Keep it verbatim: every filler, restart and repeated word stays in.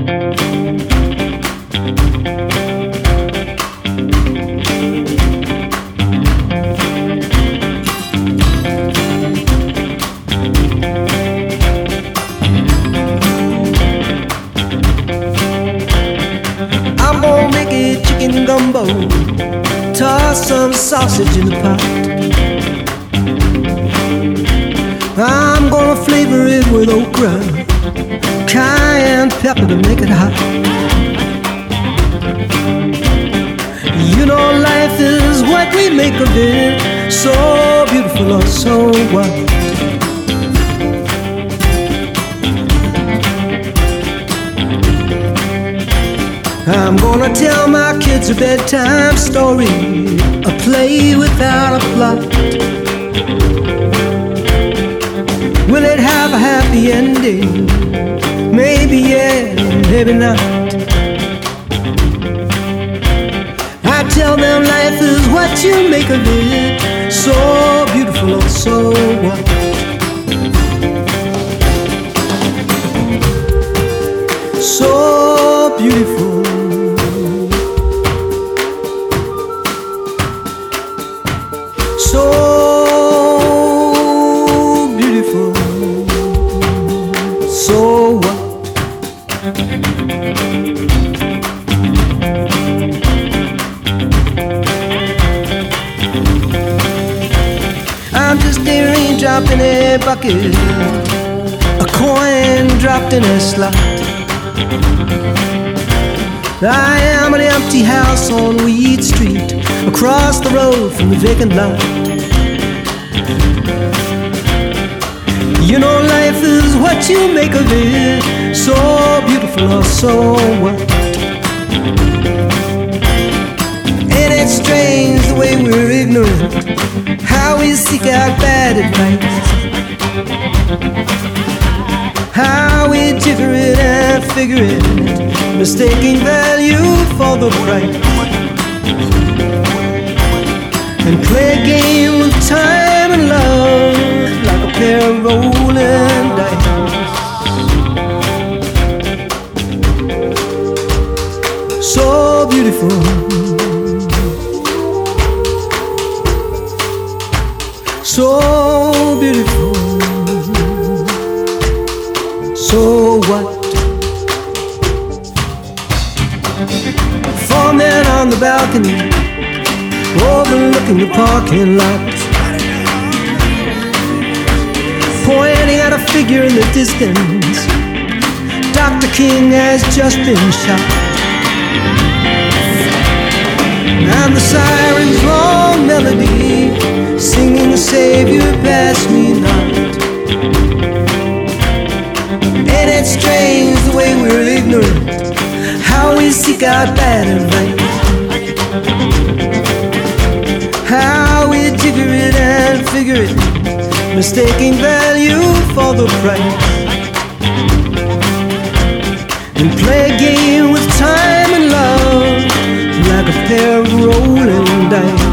I'm gonna make it chicken gumbo, toss some sausage in the pot. I'm gonna flavor it with okra, cayenne pepper to make it hot. You know life is what we make of it, so beautiful or so what. I'm gonna tell my kids a bedtime story, a play without a plot. Will it have a happy ending? Maybe yeah, maybe not. I tell them life is what you make of it, so beautiful or so what. So beautiful, so beautiful, so what? I'm just a raindrop in a bucket, a coin dropped in a slot. I am an empty house on Weed Street, across the road from the vacant lot. You know life is what you make of it, so beautiful or so what. Ain't it strange the way we're ignorant, how we seek out bad advice, how we jigger it and figure it, mistaking value for the price, and play a game with time and love like a pair of rolling dice. So beautiful, so beautiful, so what? Four men on the balcony, overlooking the parking lot, pointing at a figure in the distance. Doctor King has just been shot, and the siren's long melody singing, Savior, pass me not. Ain't it strange the way we're ignorant, how we seek out bad advice, how we jigger it and figure it, mistaking value for the price, and play a game with time and love like a pair of rolling dice.